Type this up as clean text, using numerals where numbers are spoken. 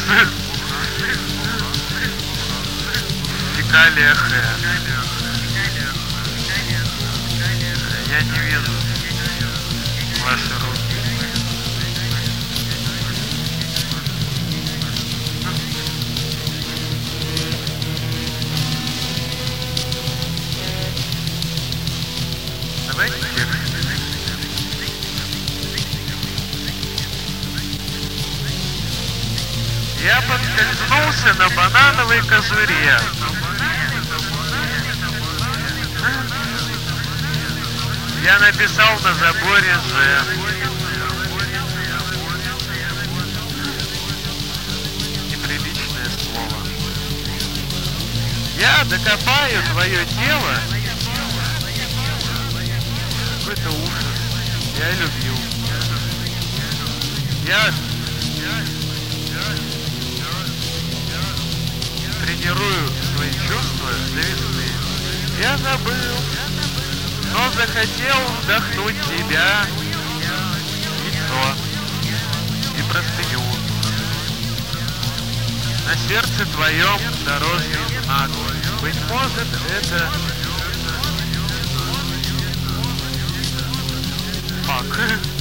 Фекалия Х. Я не вижу ваши руки. Давайте текст. Я подскользнулся на банановой кожуре. Я написал на заборе Ж. Неприличное слово. Я докопаю твое тело. Какой-то ужас. Я любил. Я тренирую свои чувства до весны. Я забыл, но захотел вдохнуть тебя, лицо и простыню. На сердце твоем дорожный знак. Быть может, это... Фак.